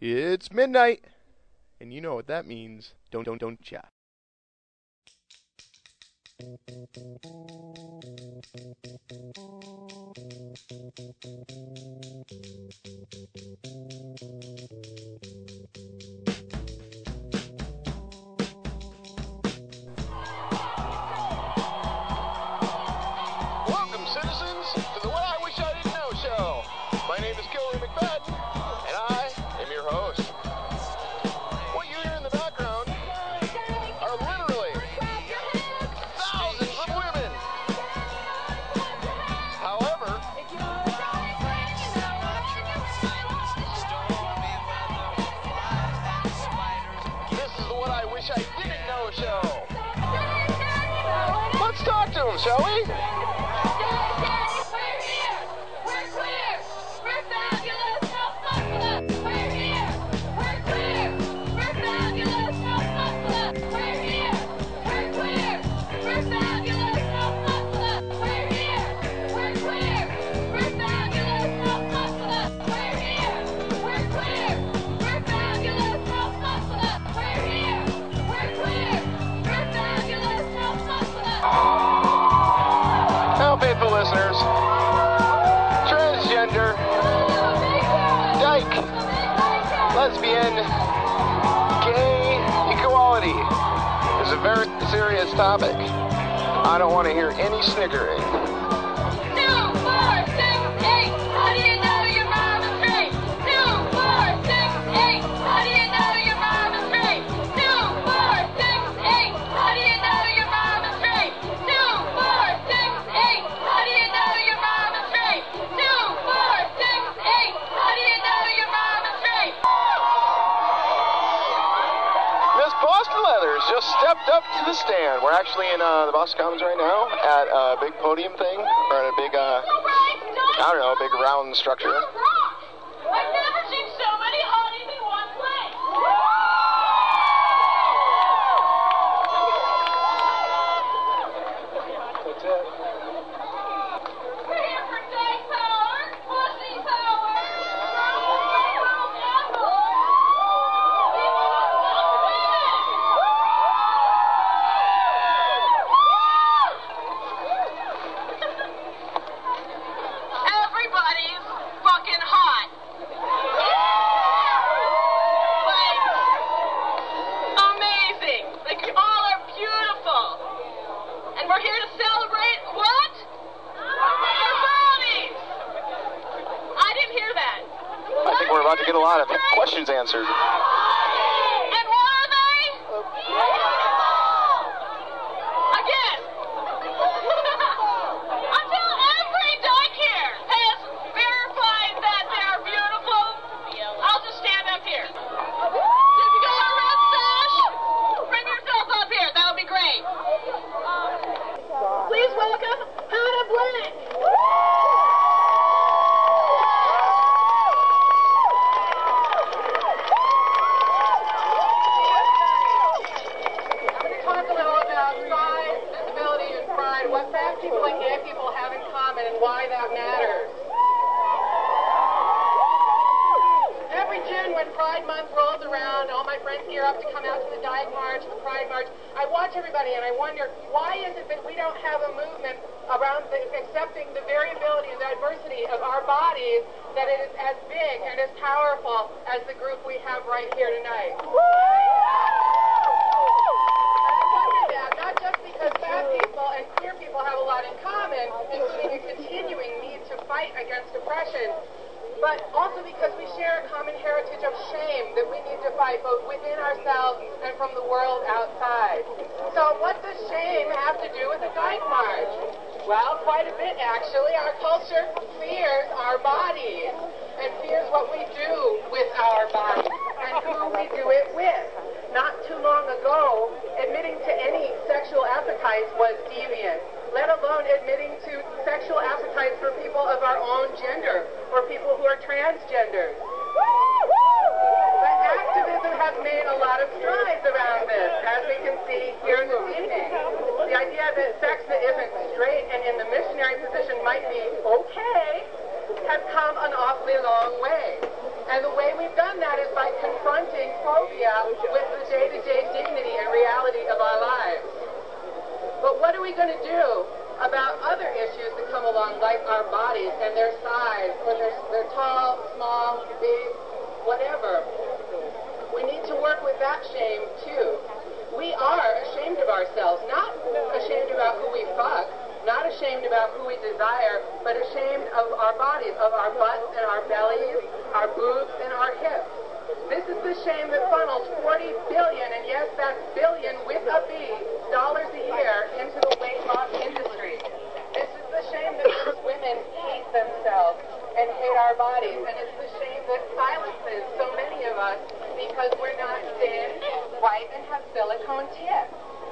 It's midnight, and you know what that means. Don't ya? Welcome, citizens, to the What I Wish I Didn't Know show. My name is Kilroy McFadden, and I am your host. What you hear in the background are literally thousands of women. However, this is the What I Wish I Didn't Know show. Let's talk to him, shall we? Now, faithful listeners, transgender, dyke, lesbian, gay equality is a very serious topic. I don't want to hear any sniggering. 2, 4, 6, 8. How do you know your mom is straight? 2, 4, 6, 8. How do you know your mom is straight? 2, 4, 6, 8. How do you know your mom is straight? 2, 4, 6, 8. How do you know your mom is straight? 2, 4, 6, 8. How do you know your mom is straight? Miss Boston Leathers just stepped up to the stand. We're actually in the Boston Commons right now at a big podium thing, or at a big, I don't know, big round structure. I've never seen so many hotties in one place. That's it. We're here for day power, pussy power, everybody's fucking hot. Like, amazing. Like, you all are beautiful. And we're here to celebrate what? Your bodies. I didn't hear that. I think we're about to get a lot of questions answered. And what are they? Again. Until every dyke here has verified that they are beautiful, I'll just stand up here. If you got a red sash, bring yourself up here. That'll be great. Please welcome Hannah Blank. Talk a little about size, visibility, and pride. What fat people and gay people have in common and why that matters. Every June when Pride Month rolls around, all my friends gear up to come out to the Dyke March, the Pride March. I watch everybody and I wonder, why is it that we don't have a movement around accepting the variability and diversity of our bodies, that it is as big and as powerful as the group we have right here tonight? Not just because fat people and queer people have a lot in common, including a continuing need to fight against oppression, but also because we share a common heritage of shame that we need to fight both within ourselves and from the world outside. So what does shame have to do with the Dyke March? Well, quite a bit, actually. Our culture fears our bodies and fears what we do with our bodies and who we do it with. Not too long ago, admitting to any sexual appetite was deviant, let alone admitting to sexual appetites for people of our own gender or people who are transgenders. But activism has made a lot of strides around this, as we can see here this evening. The idea that sex that isn't straight and in the missionary position might be okay has come an awfully long way. And the way we've done that is by whether they're tall, small, big, whatever. We need to work with that shame too. We are ashamed of ourselves, not ashamed about who we fuck, not ashamed about who we desire, but ashamed of our bodies, of our butts and our bellies, our boobs and our hips. This is the shame that funnels 40 billion, and yes, that's billion with a B, dollars a year into the weight loss industry. This is the shame that makes women hate themselves and hate our bodies, and it's the shame that silences so many of us because we're not thin, white, and have silicone tips.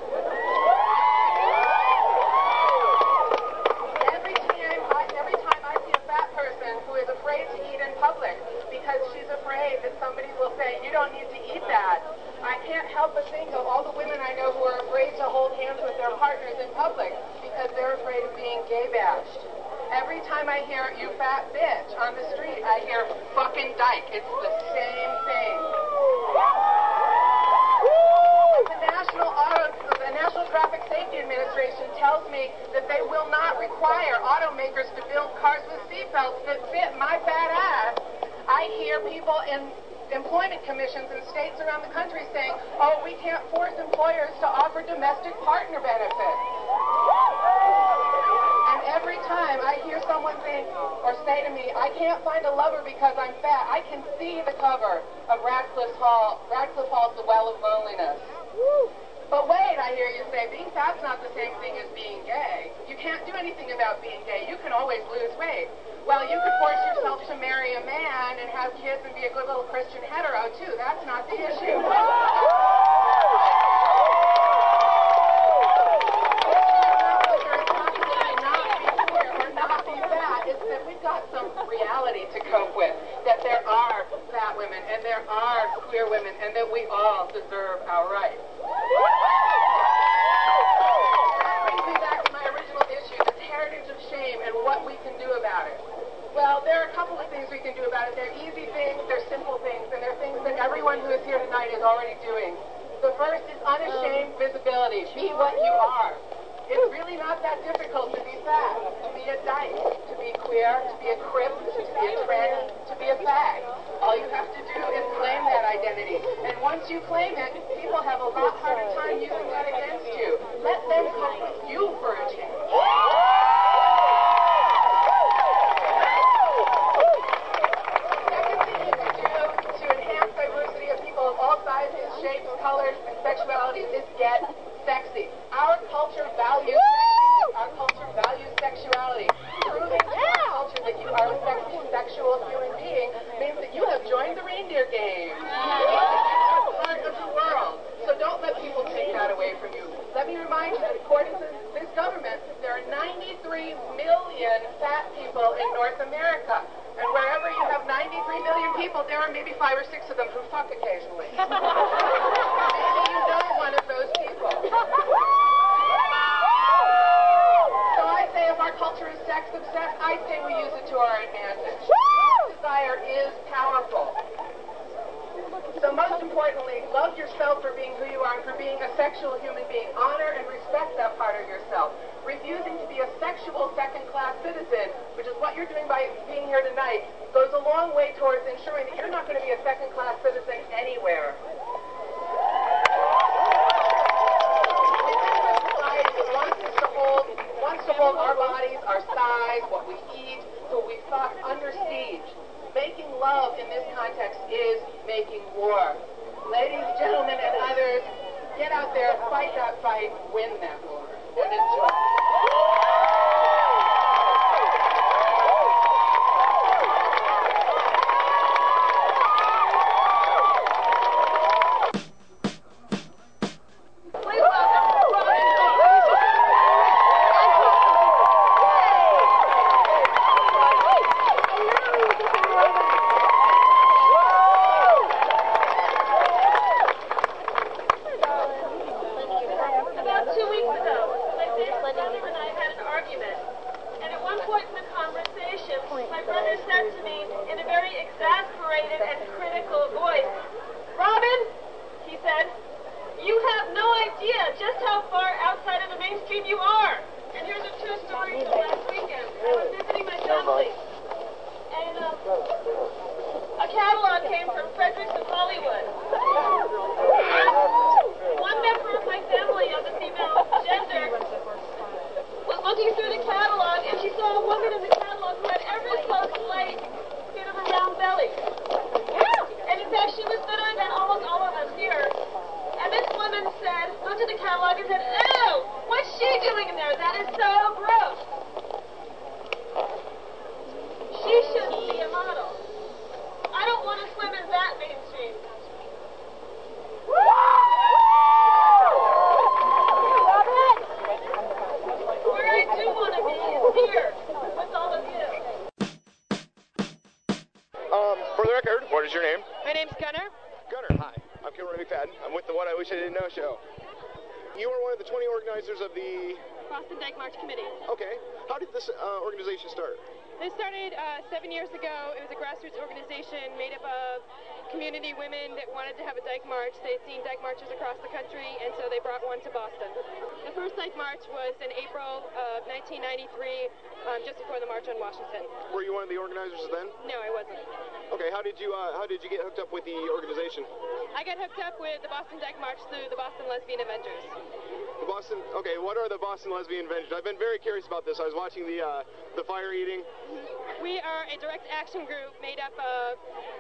Every time I see a fat person who is afraid to eat in public because she's afraid that somebody will say, you don't need to eat that, I can't help but think of all the women I know who are afraid to hold hands with their partners in public because they're afraid of being gay bashed. Every time I hear, you fat bitch, on the street, I hear, fucking dyke. It's the same thing. The National Traffic Safety Administration tells me that they will not require automakers to build cars with seatbelts that fit my fat ass. I hear people in employment commissions in states around the country saying, oh, we can't force employers to offer domestic partner benefits. And every time I hear someone think or say to me, I can't find a lover because I'm fat, I can see the cover of Radcliffe Hall's The Well of Loneliness. But wait, I hear you say, being fat's not the same thing as being gay. You can't do anything about being gay. You can always lose weight. Well, you could force yourself to marry a man and have kids and be a good little Christian hetero, too. That's not the issue. It's that we've got some reality to cope with, that there are fat women and there are queer women and that we all deserve our rights. That brings me back to my original issue, this heritage of shame and what we can do about it. Well, there are a couple of things we can do about it. They're easy things, they're simple things, and they're things that everyone who is here tonight is already doing. The first is unashamed visibility. Be what you are. It's really not that difficult to be fat, to be a dyke, to be queer, to be a crip, to be a trans, to be a fag. All you have to do is claim that identity. And once you claim it, people have a lot harder time using that against you. Let them come with you for a change. Second thing you can do to enhance diversity of people of all sizes, shapes, colors, and sexualities is get sexy. Our culture values sexy. Our culture values sexuality. Proving to our culture that you are a sexy, sexual human being means that you have joined the reindeer game. It means that you are part of the world. So don't let people take that away from you. Let me remind you that according to this government, there are 93 million fat people in North America. And wherever you have 93 million people, there are maybe 5 or 6 of them who fuck occasionally. Maybe you know one of those people. So I say if our culture is sex obsessed, I say we use it to our advantage. Desire is powerful. So most importantly, love yourself for being who you are and for being a sexual human being. Honor and respect that part of yourself. Refusing to be a sexual second-class citizen, which is what you're doing by being here tonight, goes a long way towards ensuring that you're not going to be a second-class citizen anywhere. We live in a society that wants to hold our bodies, our size, what we eat, who we fuck under siege. Making love in this context is making war. Ladies, gentlemen, and others, get out there, fight that fight, win that war, and enjoy. About 2 weeks ago. Fredericks of Hollywood. One member of my family of the female gender was looking through the catalog, and she saw a woman in the catalog who had ever so slight bit of a round belly. And in fact, she was thinner than almost all of us here. And this woman said, looked at the catalog and said, "Ew, what's she doing in there? That is so gross. She shouldn't be a model. I don't want to swim in that mainstream." Where I do want to be is here with all of you. For the record, what is your name? My name's Gunnar. Gunnar, hi. I'm Kilroy McFadden. I'm with the What I Wish I Didn't Know show. You are one of the 20 organizers of the Boston Dyke March Committee. Okay. How did this organization start? It started 7 years ago. It was a grassroots organization made up of community women that wanted to have a dyke march. They had seen dyke marches across the country, and so they brought one to Boston. The first dyke march was in April of 1993, just before the March on Washington. Were you one of the organizers then? No, I wasn't. Okay, how did you get hooked up with the organization? I got hooked up with the Boston Dyke March through the Boston Lesbian Avengers. Okay, what are the Boston Lesbian Avengers? I've been very curious about this. I was watching the fire eating. We are a direct action group made up of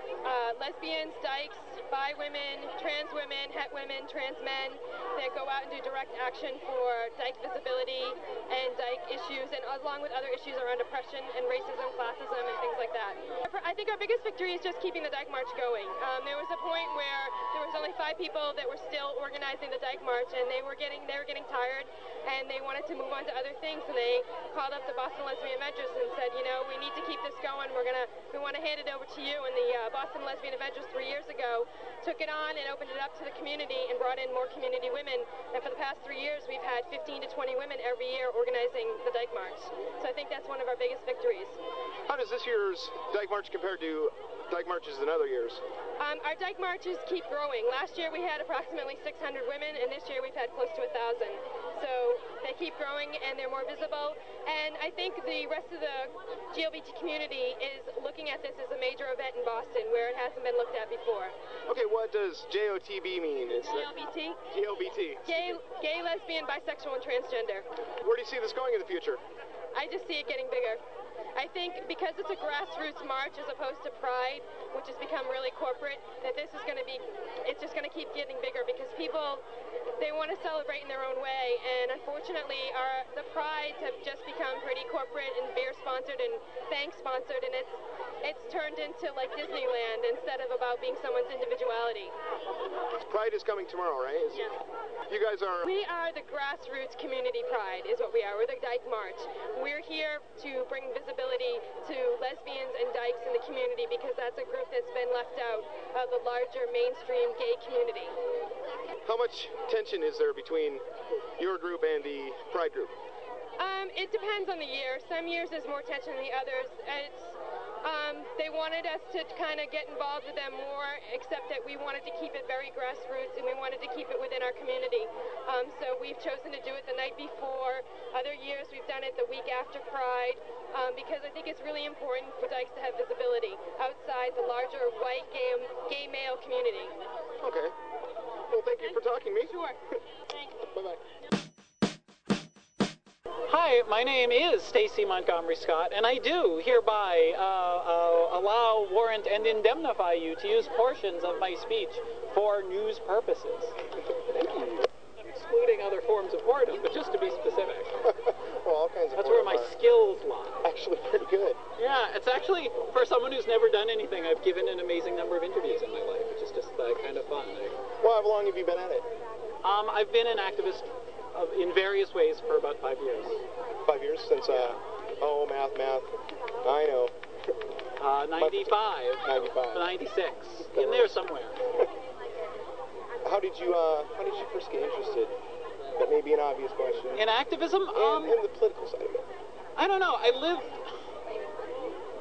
lesbians, dykes, bi women, trans women, het women, trans men that go out and do direct action for dyke visibility and dyke issues, and along with other issues around oppression and racism, classism, and things like that. I think our biggest victory is just keeping the dyke march going. There was a point where there was only 5 people that were still organizing the dyke march, and they were getting tired, and they wanted to move on to other things, so they called up the Boston Lesbian Avengers and said, you know, we need to keep this going. We want to hand it over to you. And the Boston Lesbian Avengers 3 years ago took it on and opened it up to the community and brought in more community women. And for the past 3 years, we've had 15 to 20 women every year organizing the Dyke March. So I think that's one of our biggest victories. How does this year's Dyke March compare to Dyke Marches in other years? Our Dyke Marches keep growing. Last year we had approximately 600 women, and this year we've had close to 1,000. So they keep growing, and they're more visible. And I think the rest of the GLBT community is looking at this as a major event in Boston, where it hasn't been looked at before. Okay, what does JOTB mean? GLBT? GLBT. Gay, lesbian, bisexual, and transgender. Where do you see this going in the future? I just see it getting bigger. I think because it's a grassroots march as opposed to Pride, which has become really corporate, that this is going to be, it's just going to keep getting bigger because people, they want to celebrate in their own way, and unfortunately the Prides have just become pretty corporate and beer-sponsored and bank-sponsored, and it's turned into like Disneyland instead of about being someone's individuality. Pride is coming tomorrow, right? Yeah. You guys are... We are the grassroots community Pride is what we are. We're the Dyke March. We're here to bring visibility to lesbians and dykes in the community because that's a group that's been left out of the larger mainstream gay community. How much tension is there between your group and the Pride group? It depends on the year. Some years there's more tension than the others. They wanted us to kind of get involved with them more, except that we wanted to keep it very grassroots and we wanted to keep it within our community. So we've chosen to do it the night before. Other years we've done it the week after Pride because I think it's really important for dykes to have visibility outside the larger white gay male community. Okay. Well, thank you for talking to me. Sure. Thanks. Bye-bye. Hi, my name is Stacy Montgomery Scott, and I do hereby allow, warrant, and indemnify you to use portions of my speech for news purposes. Excluding other forms of boredom, but just to be specific. Well, all kinds of That's where my skills lie. Actually pretty good. Yeah, it's actually, for someone who's never done anything, I've given an amazing number of interviews in my life, which is just kind of fun. Well, how long have you been at it? I've been an activist in various ways for about 5 years. 5 years since, math. I know. 95. 96. In there somewhere. How did you first get interested? That may be an obvious question. In activism? And the political side of it. I don't know. I live...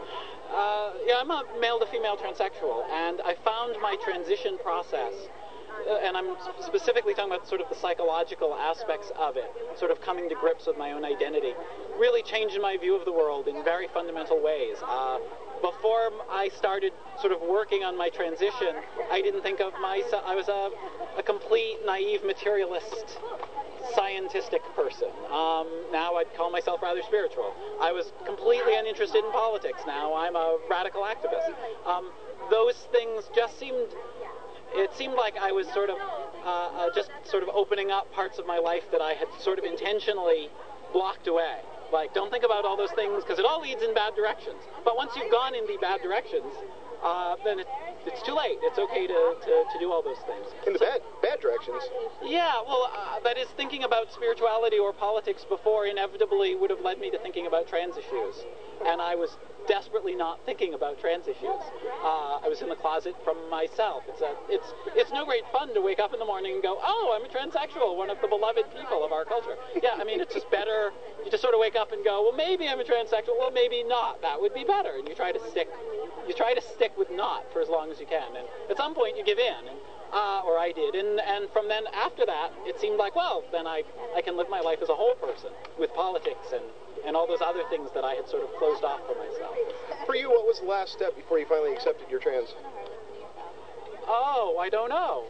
I'm a male to female transsexual, and I found my transition process and I'm specifically talking about sort of the psychological aspects of it, sort of coming to grips with my own identity, really changed my view of the world in very fundamental ways. Before I started sort of working on my transition, I didn't think of myself, I was a complete naive materialist scientistic person. Now I'd call myself rather spiritual. I was completely uninterested in politics. Now I'm a radical activist. Those things just it seemed like I was sort of just sort of opening up parts of my life that I had sort of intentionally blocked away. Like, don't think about all those things, because it all leads in bad directions. But once you've gone in the bad directions, then it's too late. It's okay to do all those things. In the bad directions? Yeah, well, that is, thinking about spirituality or politics before inevitably would have led me to thinking about trans issues. And I was desperately not thinking about trans issues. I was in the closet from myself. It's no great fun to wake up in the morning and go, oh, I'm a transsexual, one of the beloved people of our culture. Yeah, I mean, it's just better. You just sort of wake up and go, well, maybe I'm a transsexual, well, maybe not. That would be better. And you try to stick with not for as long as you can. And at some point you give in, or I did. And from then after that, it seemed like, well, then I can live my life as a whole person with politics and all those other things that I had sort of closed off for myself. For you, what was the last step before you finally accepted your trans? Oh, I don't know.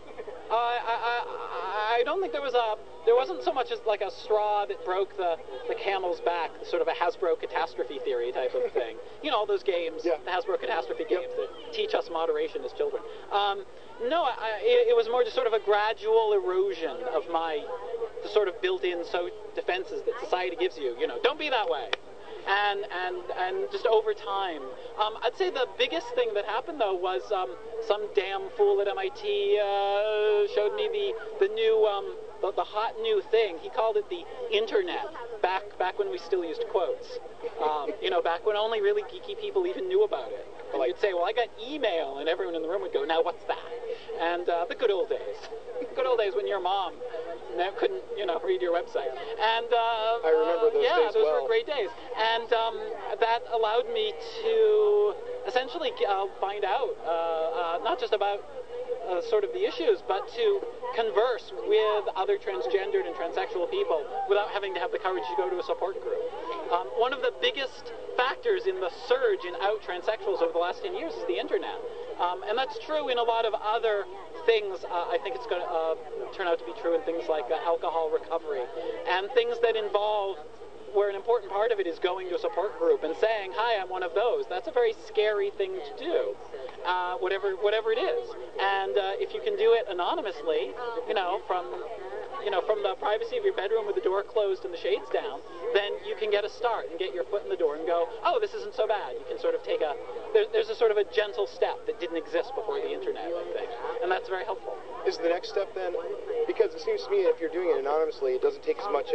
I don't think there wasn't so much as like a straw that broke the camel's back, sort of a Hasbro catastrophe theory type of thing. You know, all those games, the Hasbro catastrophe games that teach us moderation as children. No, it was more just sort of a gradual erosion of the sort of built-in defenses that society gives you. You know, don't be that way. And just over time, I'd say the biggest thing that happened though was some damn fool at MIT showed me the new the hot new thing. He called it the internet. Back when we still used quotes. You know, back when only really geeky people even knew about it. And you'd say, well, I got email, and everyone in the room would go, now what's that? And the good old days. Good old days when your mom couldn't, read your website. And I remember those days well. Yeah, those were great days. And that allowed me to essentially find out not just about sort of the issues, but to converse with other transgendered and transsexual people without having to have the courage to go to a support group. One of the biggest factors in the surge in out transsexuals over the last 10 years is the internet. And that's true in a lot of other things. I think it's going to turn out to be true in things like alcohol recovery and things that involve where an important part of it is going to a support group and saying, hi, I'm one of those. That's a very scary thing to do, whatever it is. And if you can do it anonymously, from the privacy of your bedroom with the door closed and the shades down, then you can get a start and get your foot in the door and go, oh, this isn't so bad. You can sort of take there's a sort of a gentle step that didn't exist before the internet, I think. And that's very helpful. Is the next step then, because it seems to me if you're doing it anonymously, it doesn't take as much,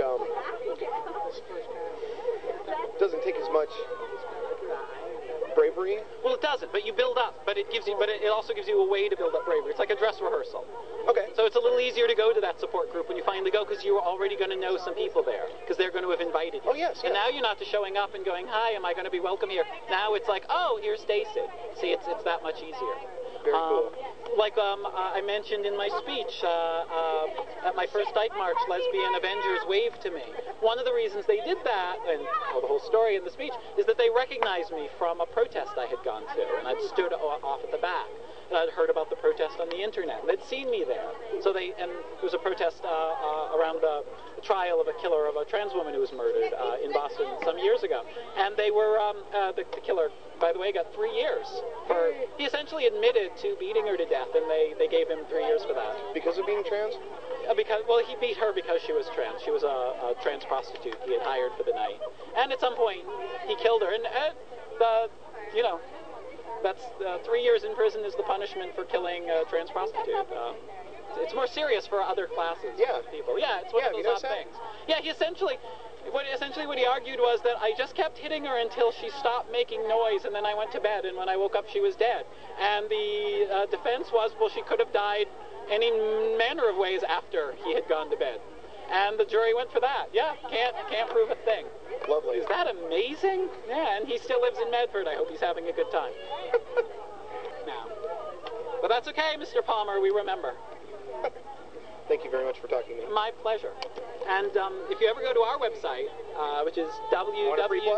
bravery? Well, it doesn't, but you build up. But it also gives you a way to build up bravery. It's like a dress rehearsal. Okay. So it's a little easier to go to that support group when you finally go because you're already going to know some people there because they're going to have invited you. Oh, yes. And now you're not just showing up and going, hi, am I going to be welcome here? Now it's like, oh, here's Stacey. See, it's that much easier. Very cool. Like I mentioned in my speech, at my first Dyke March, lesbian Avengers waved to me. One of the reasons they did that, and the whole story in the speech, is that they recognized me from a protest I had gone to, and I'd stood off at the back. And I'd heard about the protest on the internet, and they'd seen me there. So there was a protest around the trial of a killer of a trans woman who was murdered in Boston some years ago. And they were, the killer, by the way, got 3 years. He essentially admitted to beating her to death, and they gave him 3 years for that. Because of being trans? He beat her because she was trans. She was a trans prostitute he had hired for the night. And at some point, he killed her. And that's 3 years in prison is the punishment for killing a trans prostitute. It's more serious for other classes of people. Yeah, it's one of those odd things. Yeah, what he argued was that I just kept hitting her until she stopped making noise, and then I went to bed, and when I woke up, she was dead. And the defense was, well, she could have died any manner of ways after he had gone to bed. And the jury went for that. Yeah, can't prove a thing. Lovely. Is that amazing? Yeah, and he still lives in Medford. I hope he's having a good time. Now. But that's okay, Mr. Palmer, we remember. Thank you very much for talking to me. My pleasure. And if you ever go to our website, which is Want a free plug?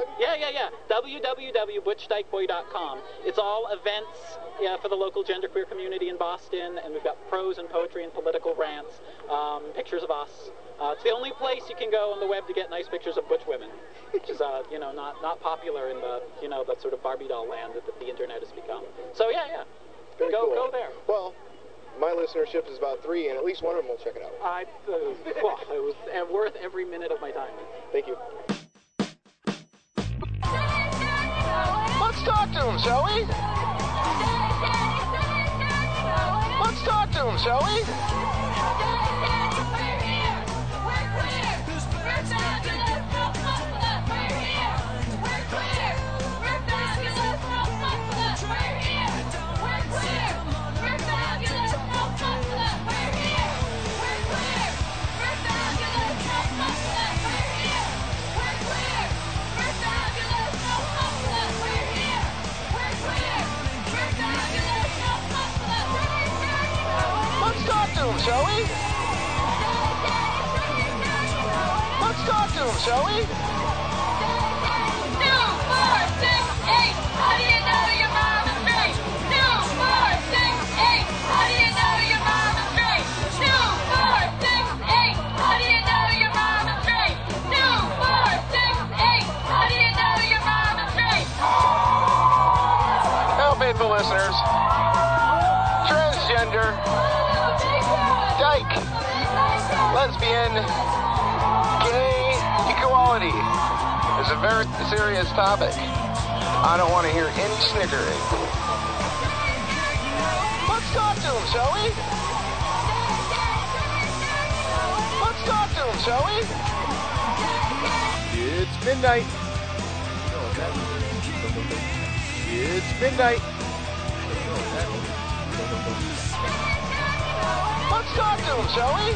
www.butchdykeboy.com. It's all events for the local genderqueer community in Boston, and we've got prose and poetry and political rants, pictures of us. It's the only place you can go on the web to get nice pictures of butch women, which is not popular in the that sort of Barbie doll land that the internet has become. So Very cool. Go there. Well, my listenership is about 3, and at least one of them will check it out. It was worth every minute of my time. Thank you. Let's talk to him, shall we? Let's talk to him, shall we? Shall we? Let's talk to him, shall we? 2, 4, 6, 8. How do you know your mom is straight? 2, 4, 6, 8. How do you know your mom is straight? 2, 4, 6, 8. How do you know your mom is straight? 2, 4, 6, 8. How do you know your mom is straight? Now, faithful listeners, transgender, dyke, lesbian, gay equality is a very serious topic. I don't want to hear any snickering. Let's talk to him, shall we? Let's talk to him, shall we? It's midnight. It's midnight. Let's talk to him, shall we?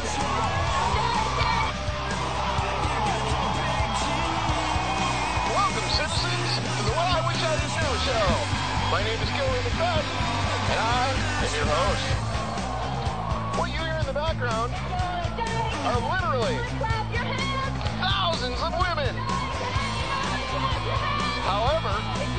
Welcome, citizens, to the What I Wish I Didn't Know show. My name is Gilly McFadden, and I am your host. What you hear in the background are literally thousands of women. However,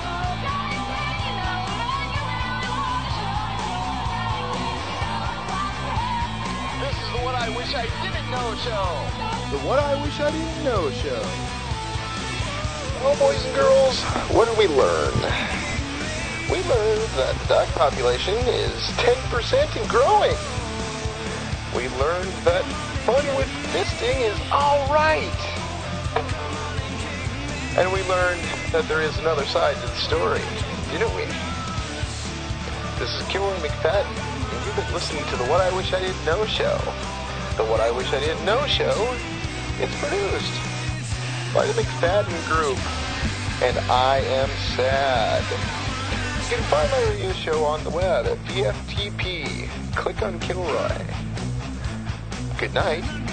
this is the What I Wish I Didn't Know show. The What I Wish I Didn't Know show. Well, boys and girls, what did we learn? We learned that the dyke population is 10% and growing. We learned that fun with fisting is all right. And we learned that there is another side to the story, didn't we? This is Gilroy McFadden, and you've been listening to the What I Wish I Didn't Know show. The What I Wish I Didn't Know show is produced by the McFadden Group, and I am sad. You can find my radio show on the web at VFTP. Click on Kilroy. Good night.